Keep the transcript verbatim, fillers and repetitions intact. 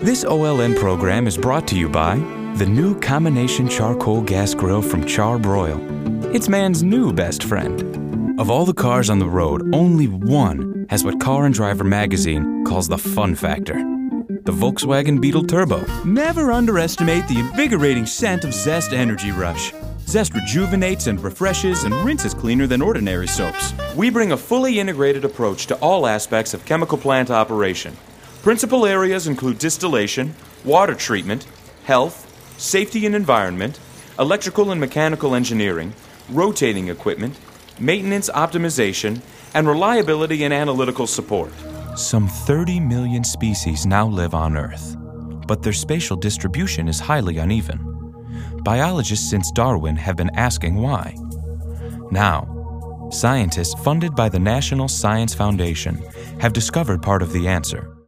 This O L N program is brought to you by the new combination charcoal gas grill from Char-Broil. It's man's new best friend. Of all the cars on the road, only one has what Car and Driver magazine calls the fun factor: the Volkswagen Beetle Turbo. Never underestimate the invigorating scent of Zest Energy Rush. Zest rejuvenates and refreshes and rinses cleaner than ordinary soaps. We bring a fully integrated approach to all aspects of chemical plant operation. Principal areas include distillation, water treatment, health, safety and environment, electrical and mechanical engineering, rotating equipment, maintenance optimization, and reliability and analytical support. Some thirty million species now live on Earth, but their spatial distribution is highly uneven. Biologists since Darwin have been asking why. Now, scientists funded by the National Science Foundation have discovered part of the answer.